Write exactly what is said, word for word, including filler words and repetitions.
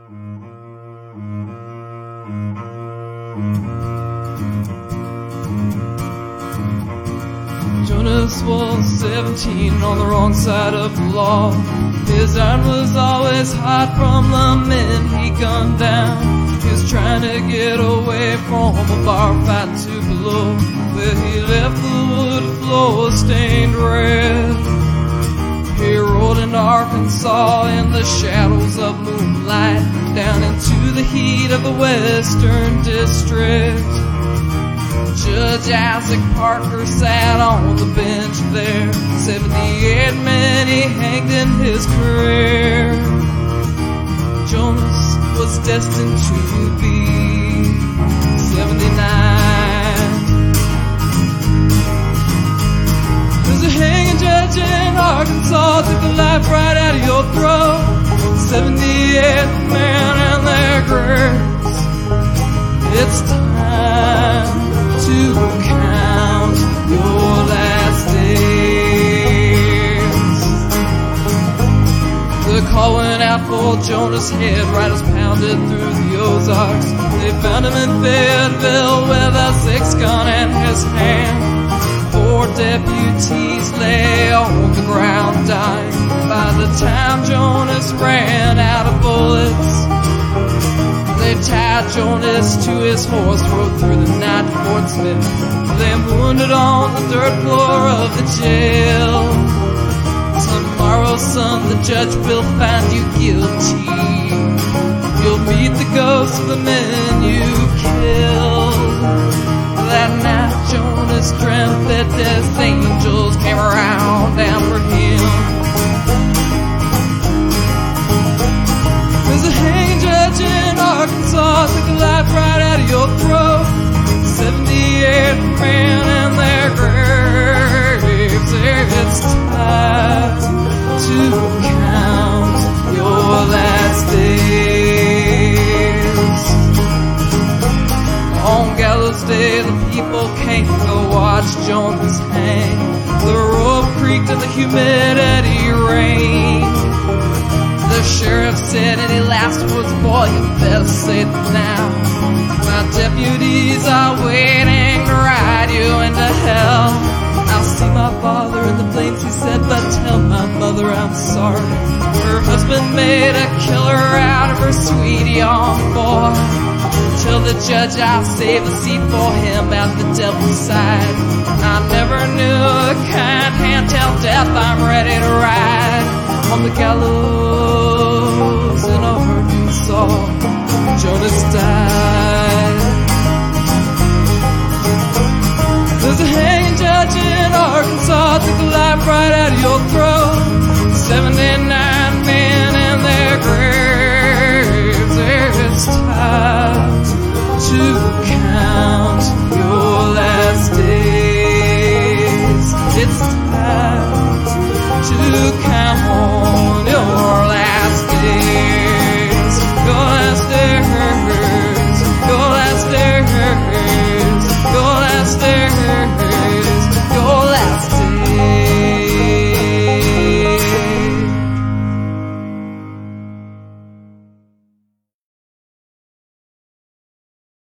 Jonas was seventeen on the wrong side of the law. His iron was always hot from the men he gunned down. He was trying to get away from a bar fight to below, where he left the wood floor stained red. He rode into Arkansas in the shadows of moonlight, down into the heat of the Western District. Judge Isaac Parker sat on the bench there, seventy-eight men he hanged in his career. Jonas was destined to be seventy-nine. There's a hanging judge in Arkansas, took the life right out of your throat. seventy-eight men and their graves. It's time to count your last days. The call went out for Jonas' head, riders pounded through the Ozarks. They found him in Fayetteville with a six-gun in his hand. Four deputies lay on the ground dying. By the time Jonas ran out of bullets, they tied Jonas to his horse, rode through the night to Fort Smith. Lay him wounded on the dirt floor of the jail. Tomorrow, son, the judge will find you guilty. You'll meet the ghosts of the men you killed. That night, Jonas dreamt that death's angels came around down for him. There's a hanging judge in Arkansas, took the life right out of your throat. seventy-eight men and their graves. It's time to count your last days. On Gallows Day, the people came to watch Jonas hang. The rope creaked and the humidity reigned. The sheriff said any last words, boy, you better say it now. My deputies are waiting to ride you into hell. I'll see my father in the flames, he said, but tell my mother I'm sorry. Her husband made a killer out of her sweet young boy. Tell the judge I'll save a seat for him at the devil's side. I never knew a kind hand tell death I'm ready to ride on the gallows.